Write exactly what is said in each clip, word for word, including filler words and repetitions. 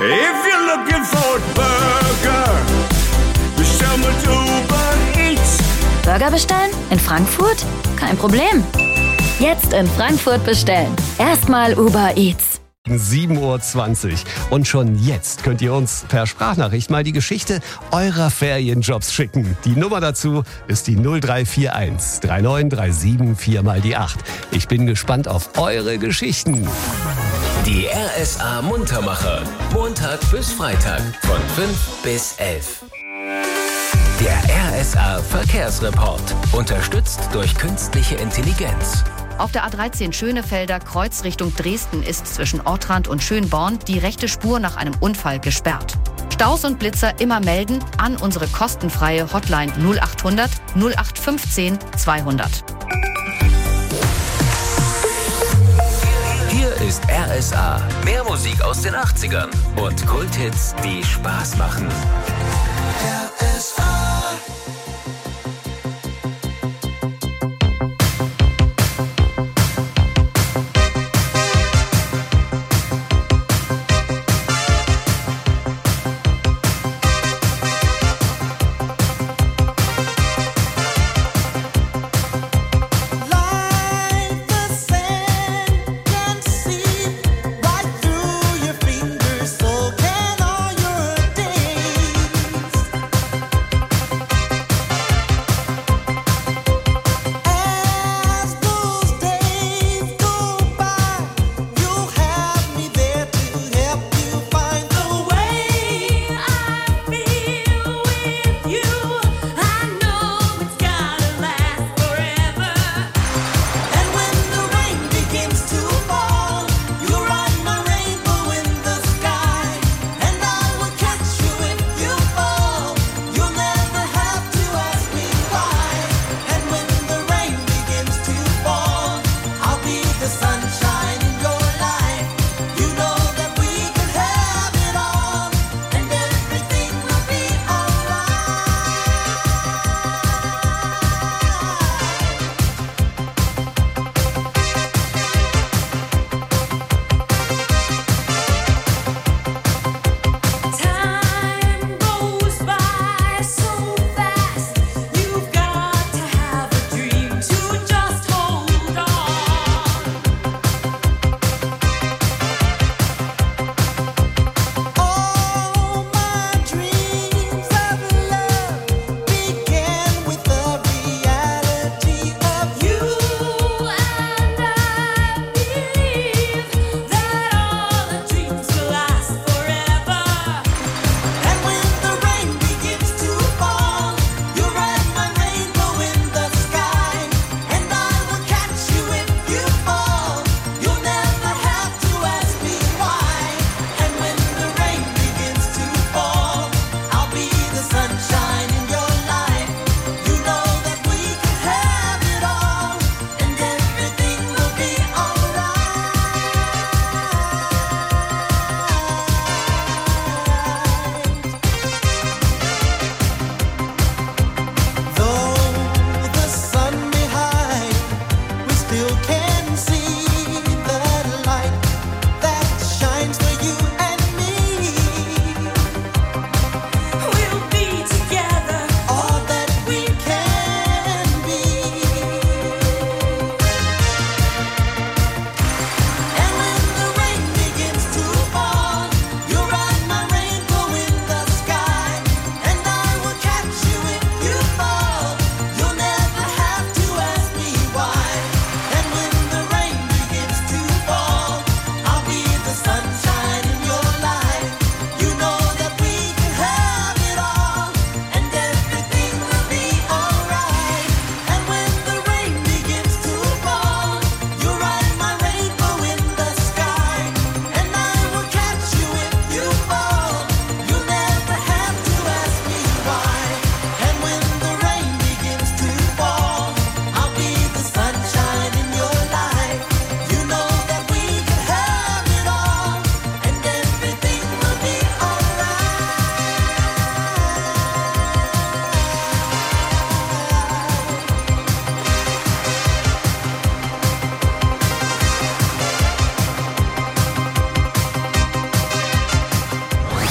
If you're looking for a burger, bestell mit Uber Eats. Burger bestellen? In Frankfurt? Kein Problem. Jetzt in Frankfurt bestellen. Erstmal Uber Eats. sieben Uhr zwanzig. Und schon jetzt könnt ihr uns per Sprachnachricht mal die Geschichte eurer Ferienjobs schicken. Die Nummer dazu ist die null drei vier eins drei neun drei sieben vier mal die acht. Ich bin gespannt auf eure Geschichten. Die R S A Muntermacher. Montag bis Freitag von fünf bis elf. Der R S A Verkehrsreport. Unterstützt durch künstliche Intelligenz. Auf der A dreizehn Schönefelder Kreuz Richtung Dresden ist zwischen Ortrand und Schönborn die rechte Spur nach einem Unfall gesperrt. Staus und Blitzer immer melden an unsere kostenfreie Hotline null achthundert null acht fünfzehn zweihundert. Hier ist R S A. Mehr Musik aus den achtzigern und Kulthits, die Spaß machen. R S A.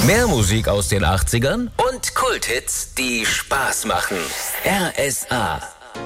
Mehr Musik aus den achtzigern und Kulthits, die Spaß machen. R S A.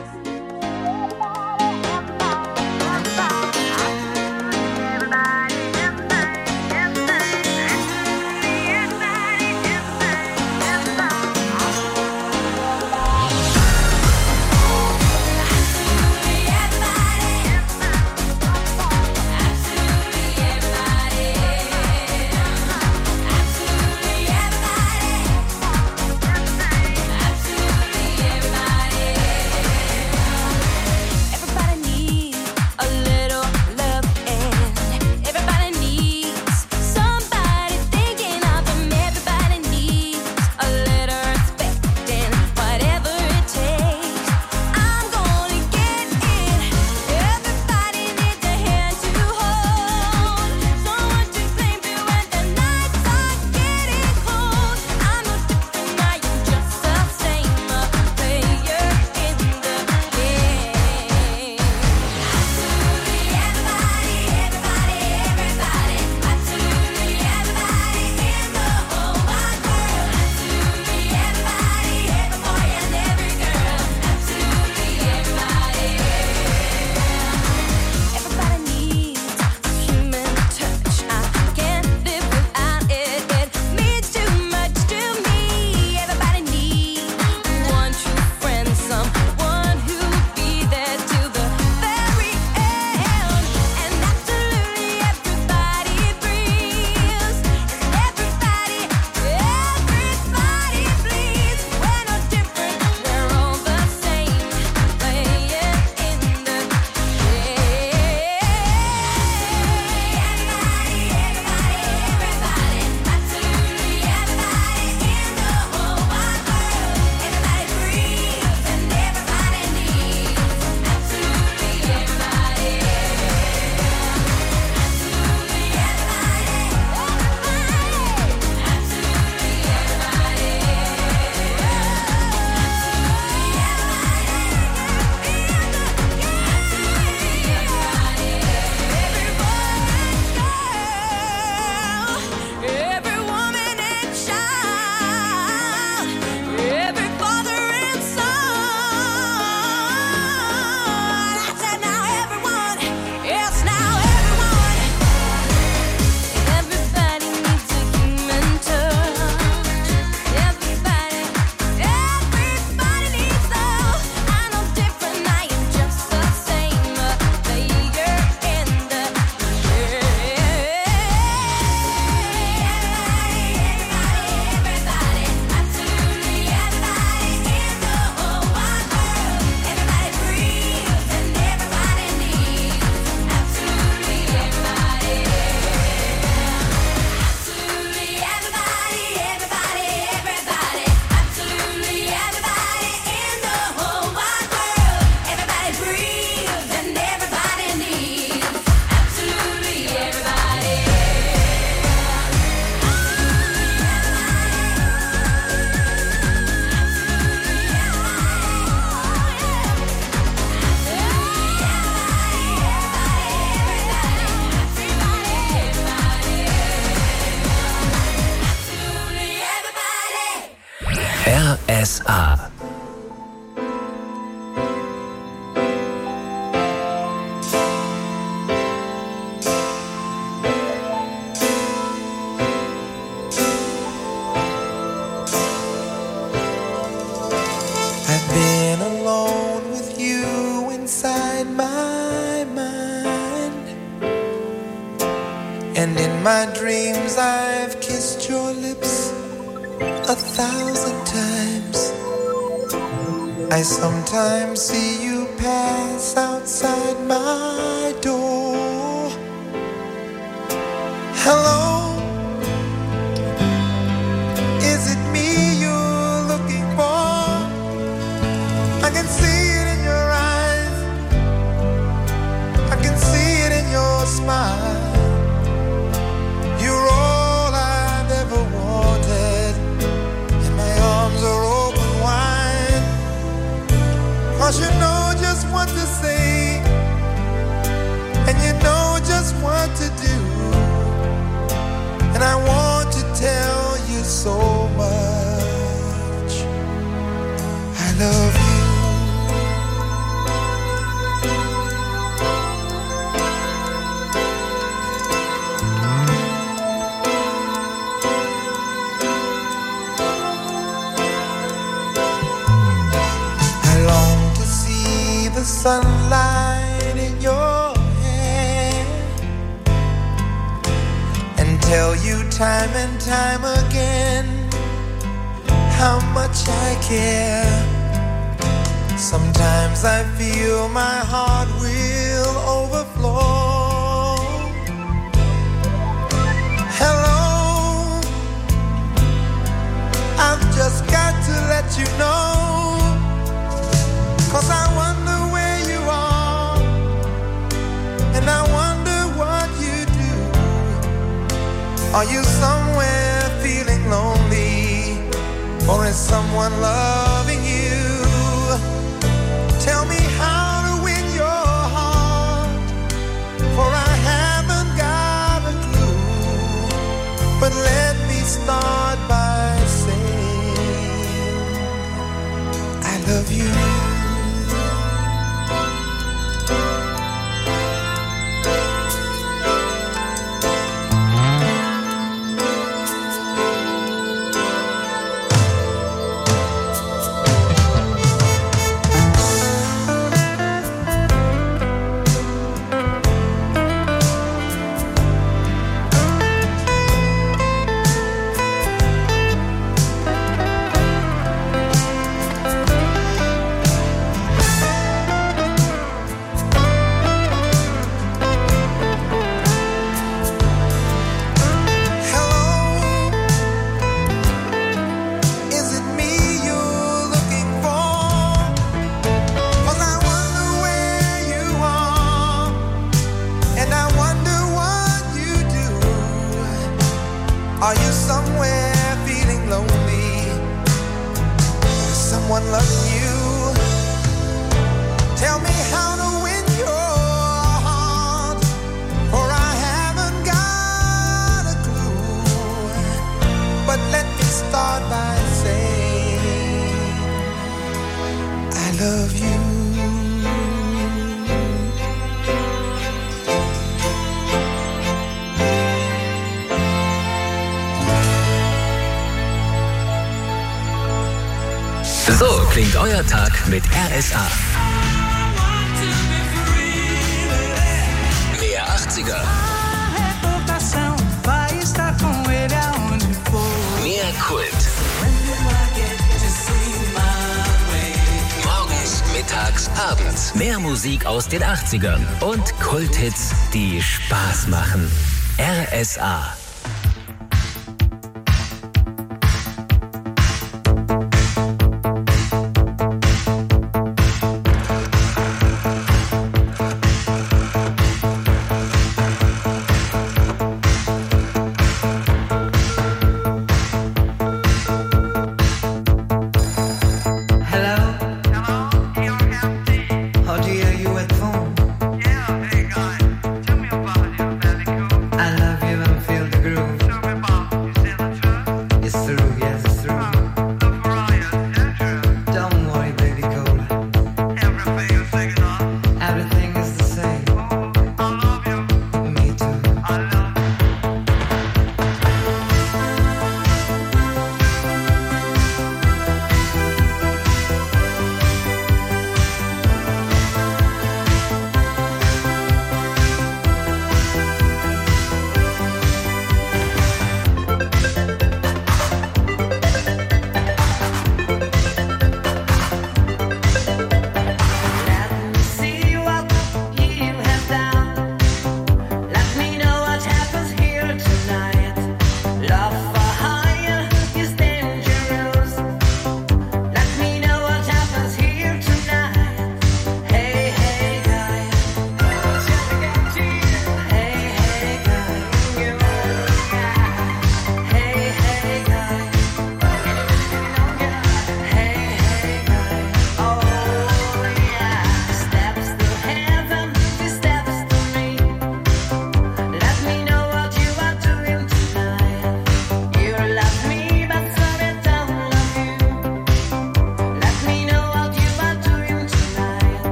R S A. I've been alone with you inside my mind, and in my dreams I've kissed your lips a thousand times. I sometimes see you pass outside my door. Hello, is it me you're looking for? I can see it in your eyes, I can see it in your smile. You're all I've ever wanted, and my arms are open wide. 'Cause you know just what to say, and you know just what to do. sunlight in your hair and tell you time and time again how much I care. Sometimes I feel my heart will overflow. Hello, I've just got to let you know, 'cause I wonder where you are, and I wonder what you do. Are you somewhere feeling lonely, or is someone loving you? Tell me how to win your heart, for I haven't got a clue. But let me start by saying I love you. Are you somewhere feeling lonely? Someone loving you? Tell me how to win your heart, for I haven't got a clue. But let me start by saying I love you. So klingt euer Tag mit R S A. Mehr achtziger. Mehr Kult. Morgens, mittags, abends. Mehr Musik aus den achtzigern und Kulthits, die Spaß machen. R S A. I love you and feel the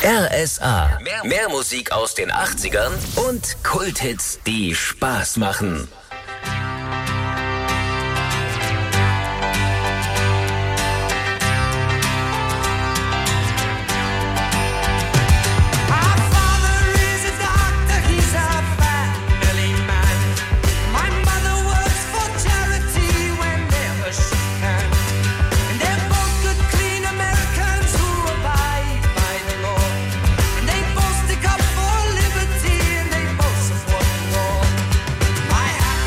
R S A. Mehr, mehr Musik aus den achtzigern und Kulthits, die Spaß machen. My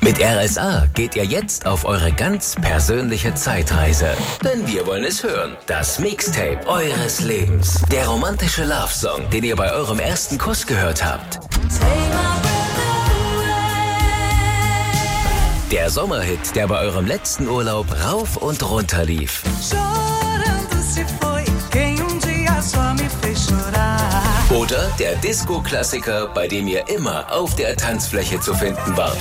Mit R S A geht ihr jetzt auf eure ganz persönliche Zeitreise. Denn wir wollen es hören. Das Mixtape eures Lebens. Der romantische Love-Song, den ihr bei eurem ersten Kuss gehört habt. Der Sommerhit, der bei eurem letzten Urlaub rauf und runter lief. Oder der Disco-Klassiker, bei dem ihr immer auf der Tanzfläche zu finden wart.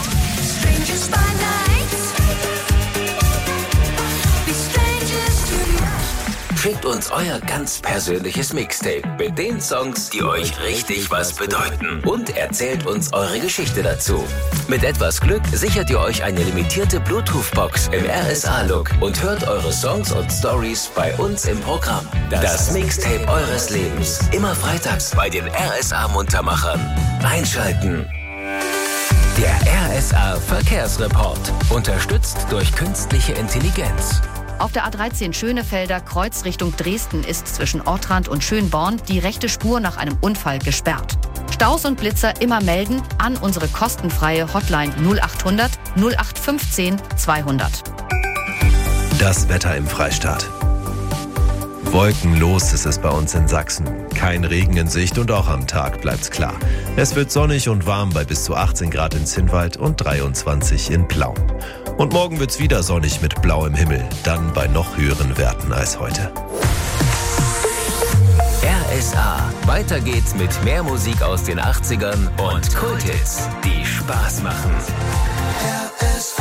Schickt uns euer ganz persönliches Mixtape mit den Songs, die euch richtig was bedeuten. Und erzählt uns eure Geschichte dazu. Mit etwas Glück sichert ihr euch eine limitierte Bluetooth-Box im R S A-Look und hört eure Songs und Stories bei uns im Programm. Das Mixtape eures Lebens. Immer freitags bei den R S A-Muntermachern. Einschalten. Der R S A Verkehrsreport. Unterstützt durch künstliche Intelligenz. Auf der A dreizehn Schönefelder Kreuz Richtung Dresden ist zwischen Ortrand und Schönborn die rechte Spur nach einem Unfall gesperrt. Staus und Blitzer immer melden an unsere kostenfreie Hotline null achthundert null acht fünfzehn zweihundert. Das Wetter im Freistaat. Wolkenlos ist es bei uns in Sachsen. Kein Regen in Sicht und auch am Tag bleibt's klar. Es wird sonnig und warm bei bis zu achtzehn Grad in Zinnwald und dreiundzwanzig in Plauen. Und morgen wird's wieder sonnig mit blauem Himmel, dann bei noch höheren Werten als heute. R S A. Weiter geht's mit mehr Musik aus den achtzigern und Kulthits, die Spaß machen. R S A.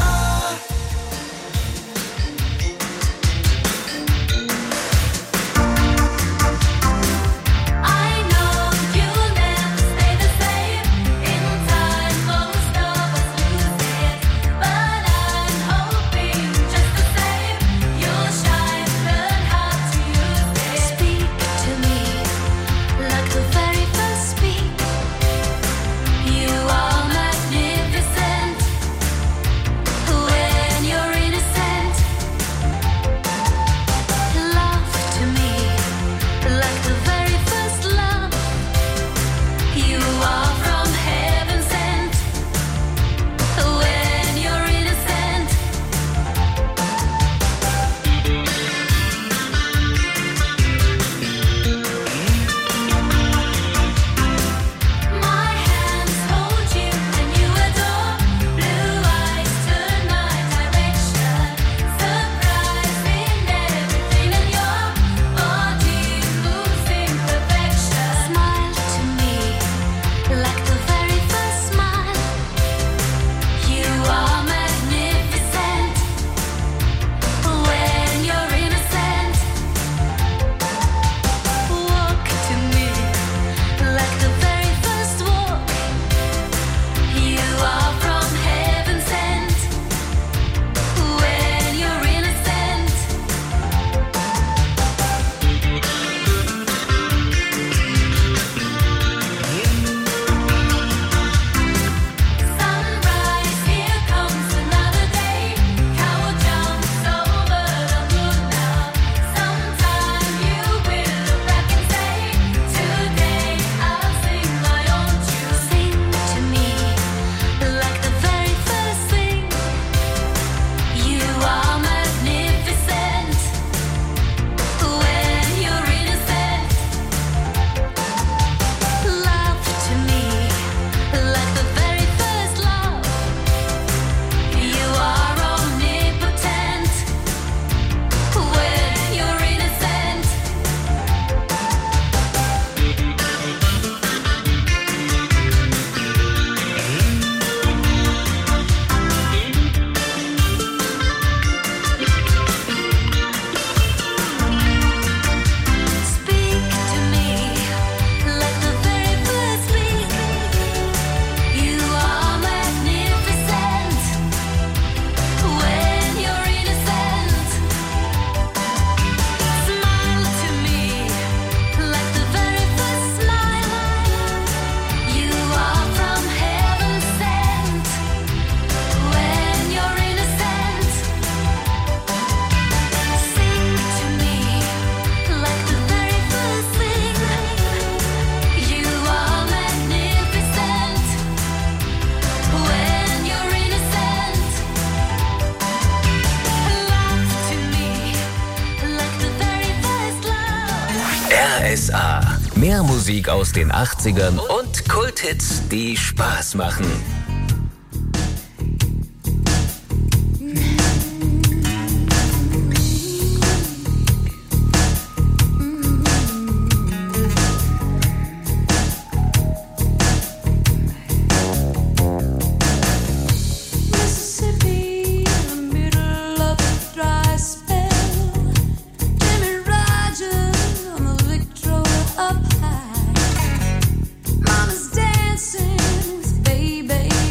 Who S A. Mehr Musik aus den achtzigern und Kulthits, die Spaß machen. Mama's dancing with baby.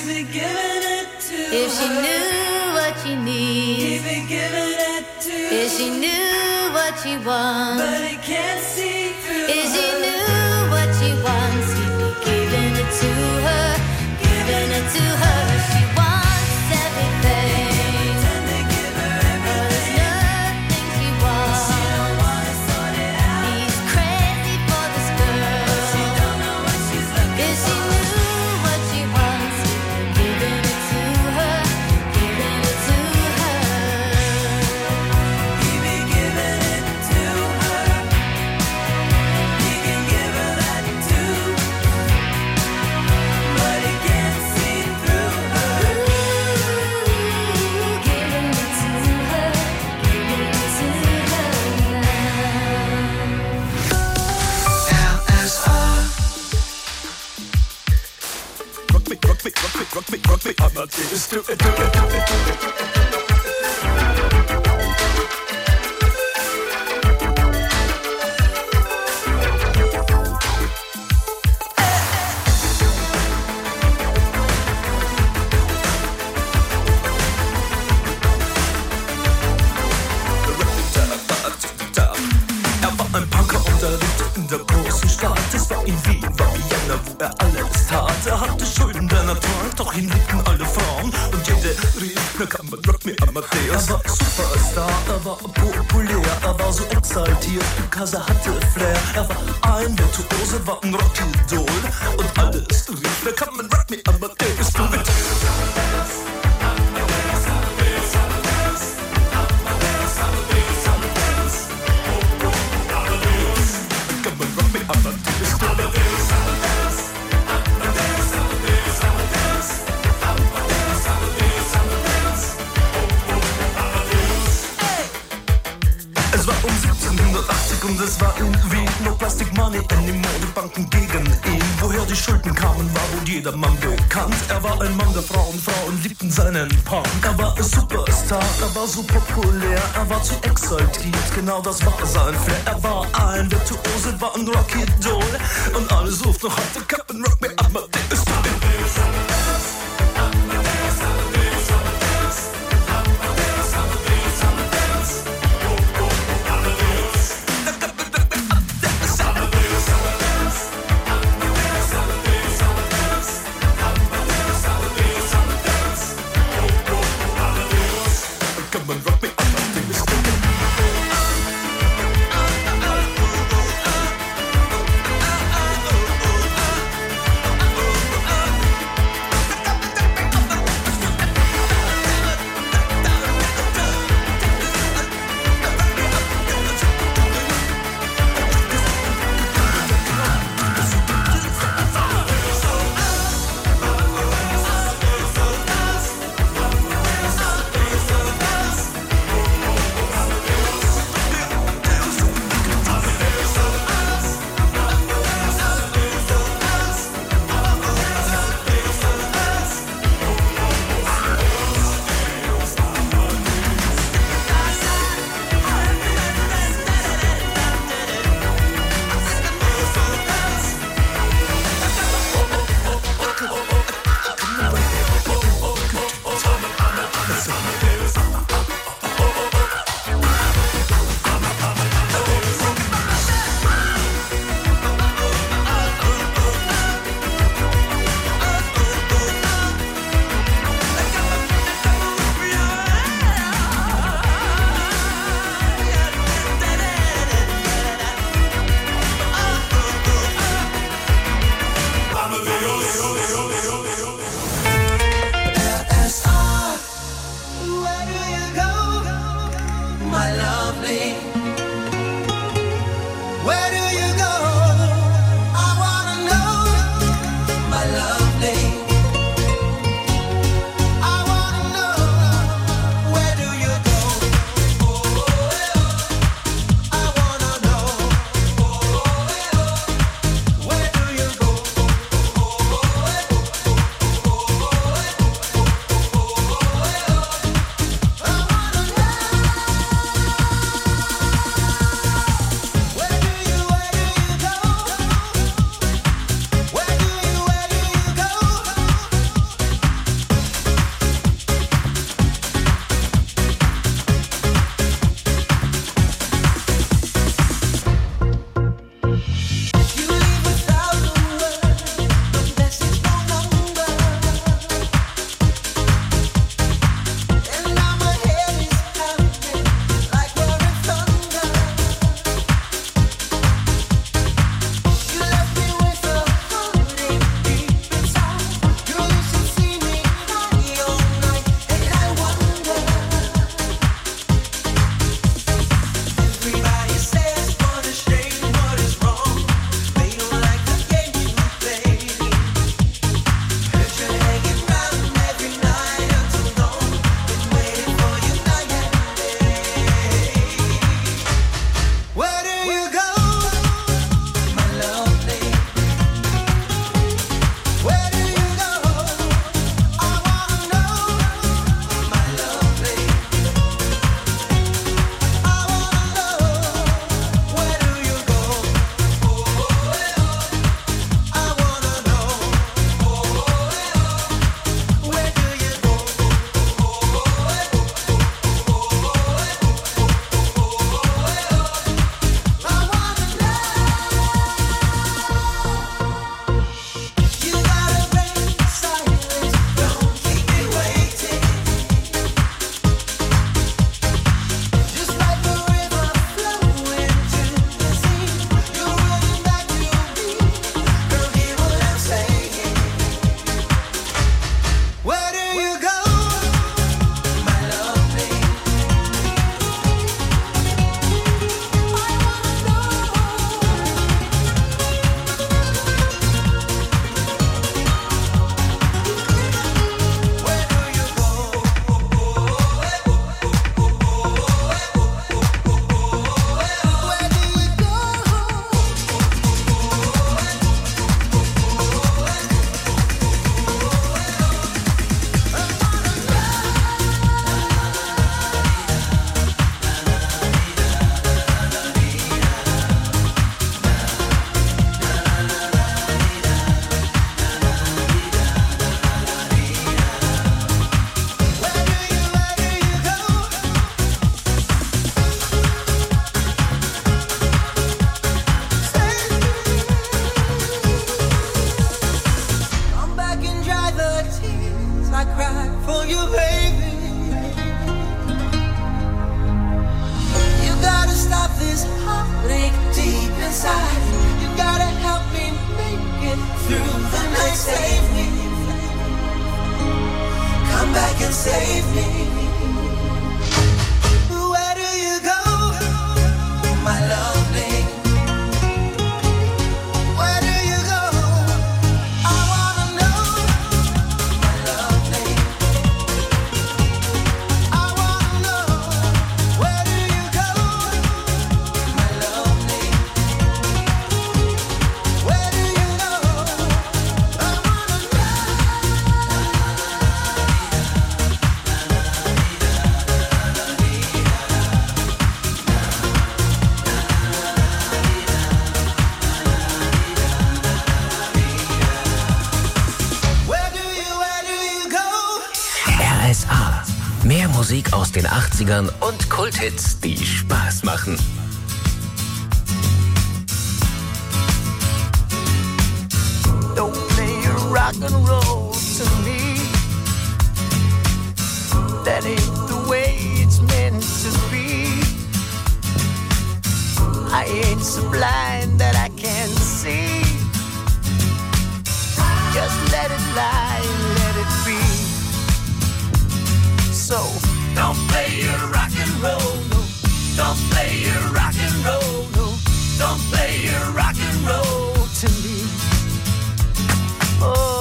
If she knew what she needs, if she knew what she wants, but I can't see through. If she knew what she wants, he'd be giving it to her, giving it to her. She wants everything, but there's nothing she wants. He's crazy for this girl. If she knew what she wants, he'd be giving it to her, giving it to her. He'd be giving it to her. He can give her that too, but he can't see through her. Ooh, giving it to her, giving it to her now. R S A. Rock me, rock me, rock me, rock me, rock me, Amadeus, do it, do it, do it, do it. Er war ein Punker und er lebte in der großen Stadt. Es war in Wien, war Vienna, wo er alles tat. Er hatte Schulden, denn er trank, doch ihn liebten alle Frauen. Und jede rief, na kann man rock me Amadeus. Er war Superstar, er war populär, er war so exaltiert, because er hatte Flair. Er war ein Virtuose, war ein Rockidol. Und alles rief, na kann man rock me Amadeus. Du mit Come and rock me Amadeus, do it. Es war um siebzehnhundertachtzig und es war in Wien. No Plastic Money anymore, die Banken gegen ihn. Woher die Schulden kamen, war wohl jedermann bekannt. Er war ein Mann der Frauen, Frauen liebten seinen Punk. Er war ein Superstar, er war so populär, er war zu exaltiert, genau das war sein Flair. Er war ein Virtuose, war ein Rockidol. Und alle suchten noch heute Captain Rock me Amadeus. Come and rock me Amadeus. for you, baby. You gotta stop this heartache deep inside. You gotta help me make it through the night. Save me. Come back and save me. Where do you go, my lovely? Where do you go? I wanna know, my lovely. I wanna know, where do you go, my lovely? Where do you go? I wanna know. Where do you, where do you go? R S A. Mehr Musik aus den achtzigern und Kulthits, die Spaß machen. Don't play your rock and roll to me. That ain't the way it's meant to be. I ain't so blind that I can't see. Just let it lie, let it be. So don't play your rock and roll, no. Don't play your rock and roll, no. Don't play your rock and roll to me. Oh,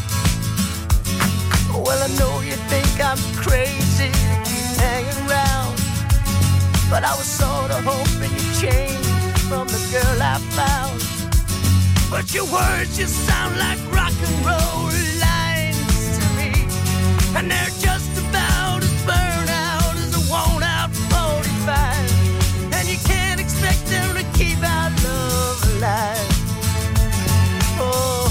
well, I know you think I'm crazy to keep hanging around, but I was sort of hoping you'd change from the girl I found. But your words just sound like rock and roll lines to me, and they're just about as burned out as a worn out forty-five, and you can't expect them to keep our love alive. Oh,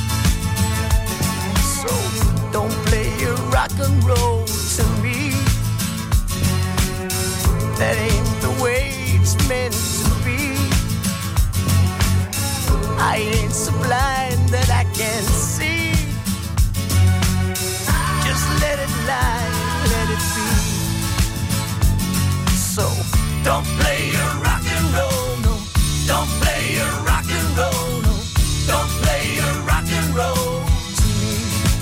so don't play your rock and roll to me. That ain't the way it's meant to be. I ain't so blind that I can't see. Just let it lie, let it be. So don't play your rock and roll, no. Don't play your rock and roll, no. Don't play your rock and roll to me.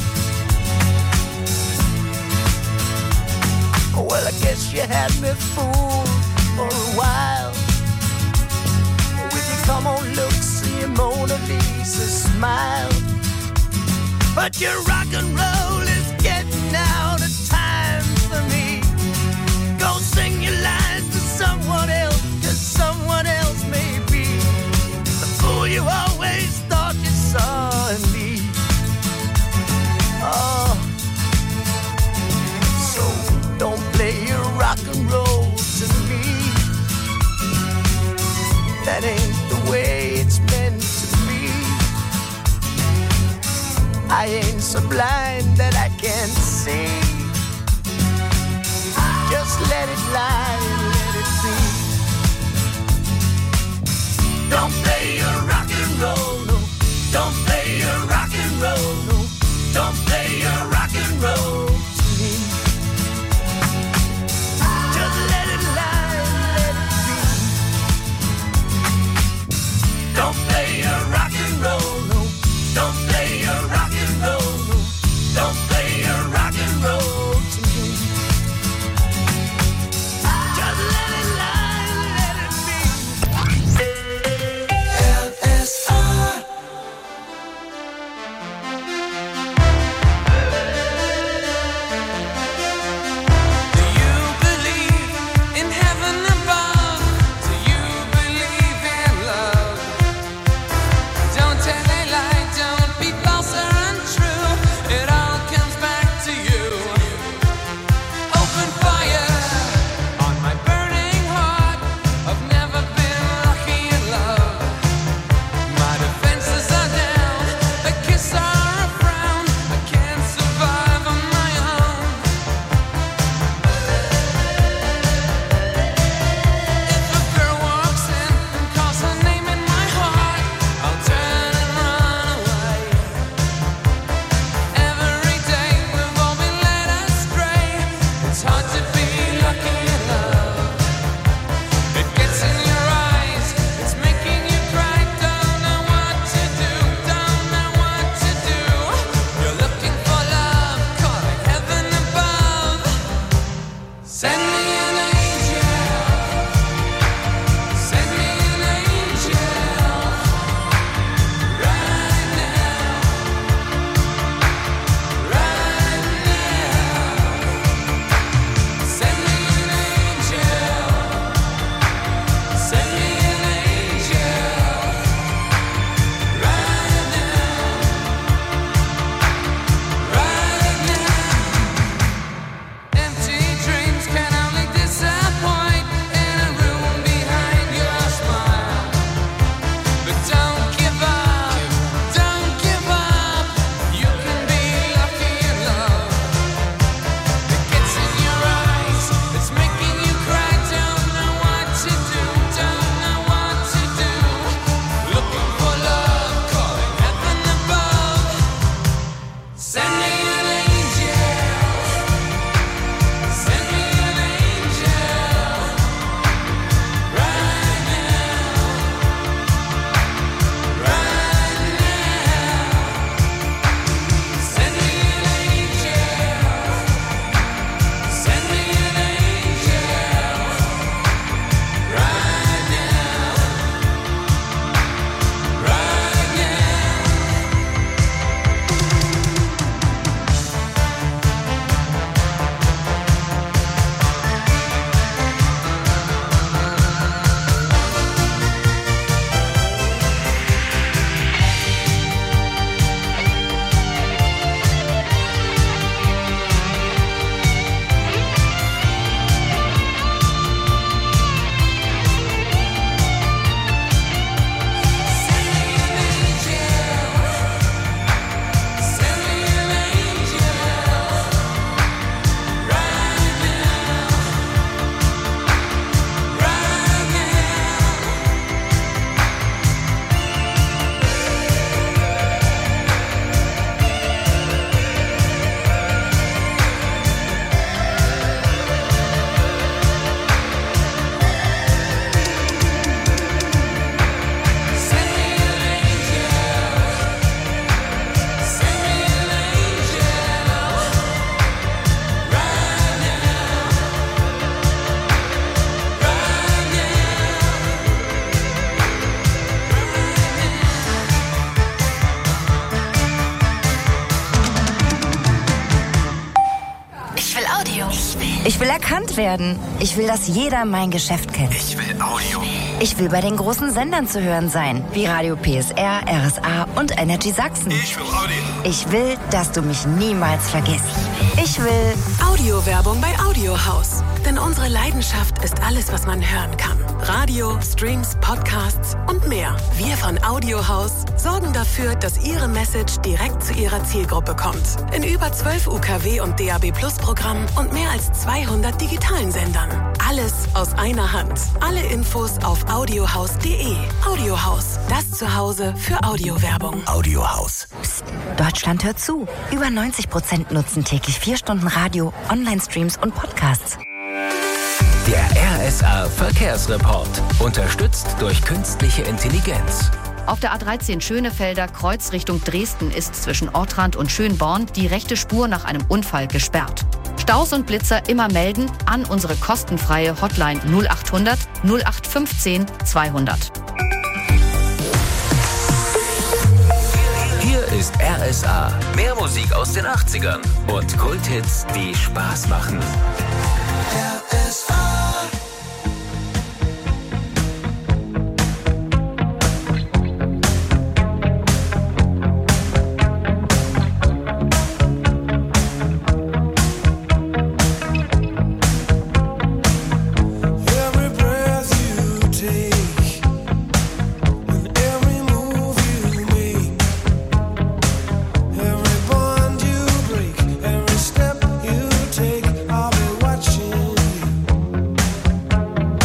Well, I guess you had me fooled for a while with your come on looks and your Mona Lisa smile. But your rock and roll is getting out of time for me. Go sing your lines to someone else, 'cause someone else may be the fool you always thought you saw in me. Oh, so don't play your rock and roll to me. That ain't the way it's meant to be. I ain't so blind that I can't see. Just let it lie, let it be. Don't play your rock and roll, no. Don't play your rock and roll, no. Don't play your rock and roll to me. Just let it lie, let it be. Don't play your rock and roll, no. Don't play your rock and roll, no. Audio. Ich will erkannt werden. Ich will, dass jeder mein Geschäft kennt. Ich will Audio. Ich will bei den großen Sendern zu hören sein, wie Radio P S R, R S A und Energy Sachsen. Ich will Audio. Ich will, dass du mich niemals vergisst. Ich will Audiowerbung bei Audiohaus. Denn unsere Leidenschaft ist alles, was man hören kann. Radio, Streams, Podcasts und mehr. Wir von Audiohaus sorgen dafür, dass Ihre Message direkt zu Ihrer Zielgruppe kommt. In über zwölf U K W und D A B Plus Programmen und mehr als zweihundert digitalen Sendern. Alles aus einer Hand. Alle Infos auf audiohaus punkt de. Audiohaus, das Zuhause für Audiowerbung. Audiohaus. Psst, Deutschland hört zu. Über neunzig Prozent nutzen täglich vier Stunden Radio, Online-Streams und Podcasts. Der R S A Verkehrsreport. Unterstützt durch künstliche Intelligenz. Auf der A dreizehn Schönefelder Kreuz Richtung Dresden ist zwischen Ortrand und Schönborn die rechte Spur nach einem Unfall gesperrt. Staus und Blitzer immer melden an unsere kostenfreie Hotline null acht hundert null acht fünfzehn zweihundert. Hier ist R S A. Mehr Musik aus den achtzigern und Kulthits, die Spaß machen. R S A